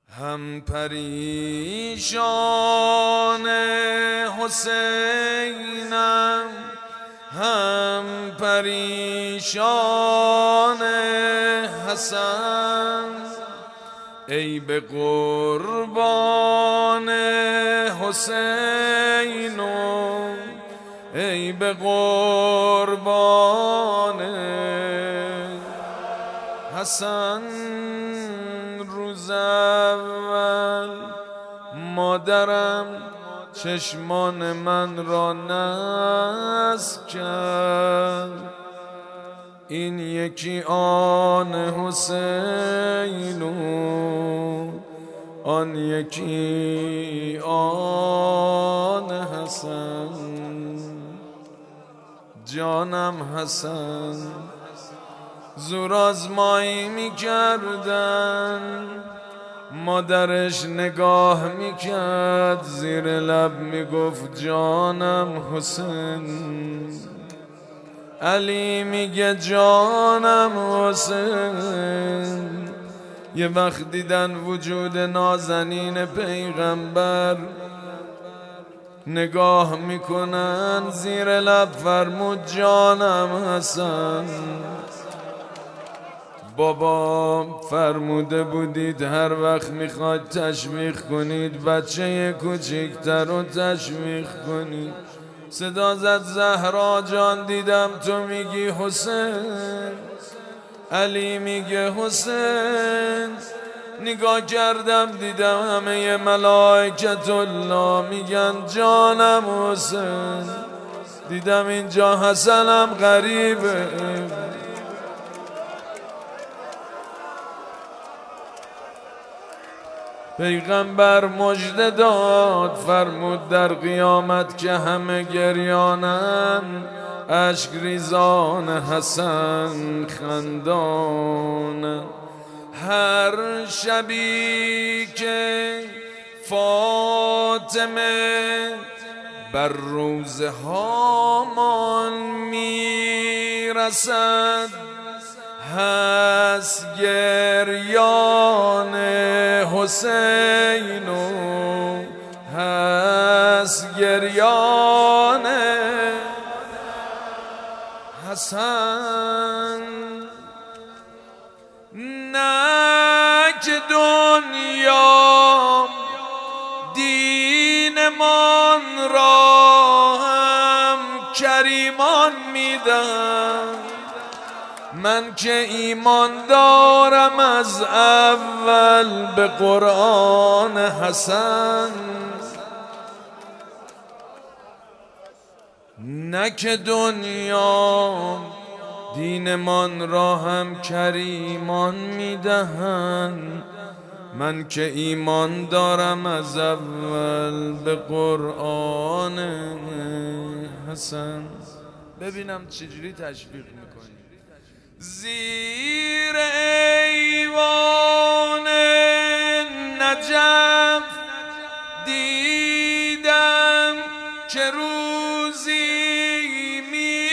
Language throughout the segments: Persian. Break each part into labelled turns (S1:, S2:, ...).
S1: هم پریشان حسینم هم پریشان حسن، ای به قربان حسین و ای به قربان حسن. روز اول مادرم چشمان من را نصب کرد، این یکی آن حسین و آن یکی آن حسن. جانم حسن زور آزمایی میکردن، مادرش نگاه میکرد زیر لب میگفت جانم حسین. علی میگه جانم حسین. یه وقت دیدن وجود نازنین پیغمبر، نگاه میکنن زیر لب فرمود جانم حسن. بابا فرموده بودید هر وقت میخواد تشویق کنید بچه کوچیکتر رو تشویق کنید. صدا زد زهرا جان دیدم تو میگی حسین. علی میگه حسین. نگاه کردم دیدم همه ملائکت الله میگن جانم حسین. دیدم اینجا حسنم غریبه. پیغمبر مژده داد فرمود در قیامت که همه گریانن، اشک ریزان حسن خندان. هر شبی که فاطمه بر روز هامان میرسد، هست گریان حسین و هست گریان حسن. نه که دنیا دینمان را هم کریمان میدن، من که ایمان دارم از اول به قرآن حسن. نه که دنیا دینمان را هم کریمان میدهند، من که ایمان دارم از اول به قرآن حسن. ببینم چجوری تشویق میکنی. زیر ایوان نجف دیدم که روزی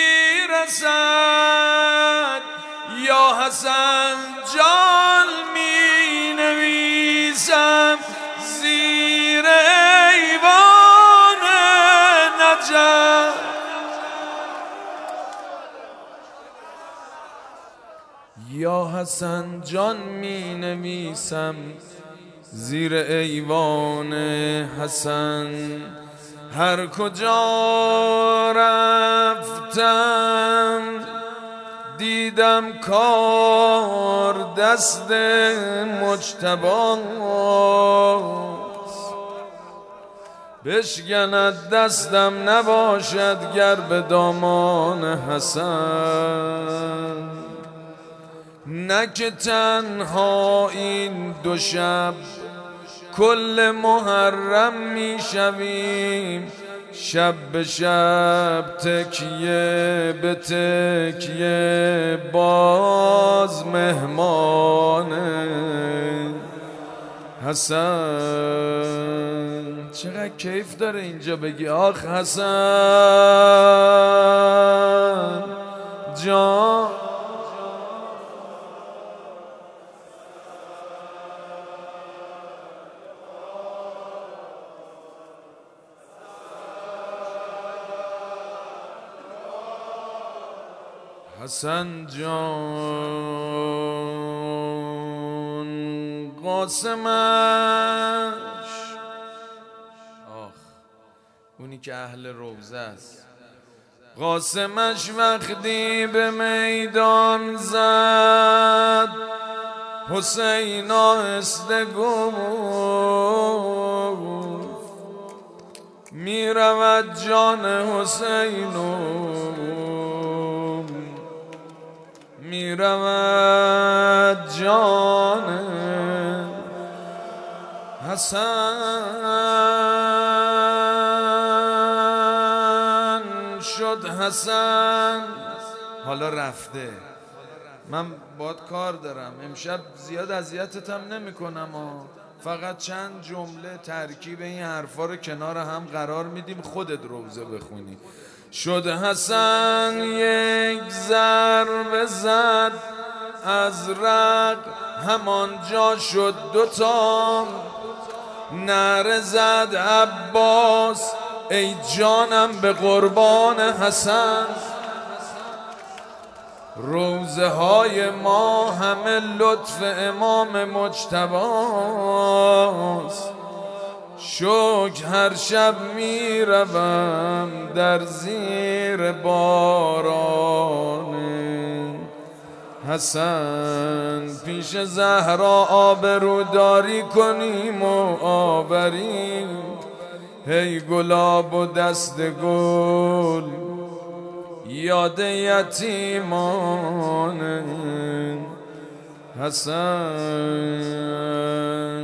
S1: میرسد، یا حسن جان می نویسم زیر ایوان نجف. یا حسن جان می نویسم زیر ایوان حسن. هر کجا رفتم دیدم کار دست مجتباست، بشکند دستم نباشد گر به دامان حسن. نه که تنها این دو شب کل محرم می شویم، شب به شب تکیه به تکیه باز مهمان حسن. چقدر کیف داره اینجا بگی آخ حسن جان. حسن جان قاسمش، آخ اونی که اهل روزه است، قاسمش وقتی به میدان زد حسین آهسته گفت می رود جان حسین می رود جان حسن. شد حسن حالا رفته، من باد کار دارم امشب، زیاد اذیتتم نمی کنم، فقط چند جمله ترکیب این حرفا رو کنار هم قرار میدیم، خودت روزه بخونی. شد حسن یک ضربه زد از رق، همانجا شد دوتا نعره زد عباس ای جانم به قربان حسن. روزه های ما همه لطف امام مجتباست، شکر هر شب می روم در زیر باران حسن. پیش زهرا آبروداری کنیم و آوریم، هی گلاب و دست گل یاد یتیمان حسن.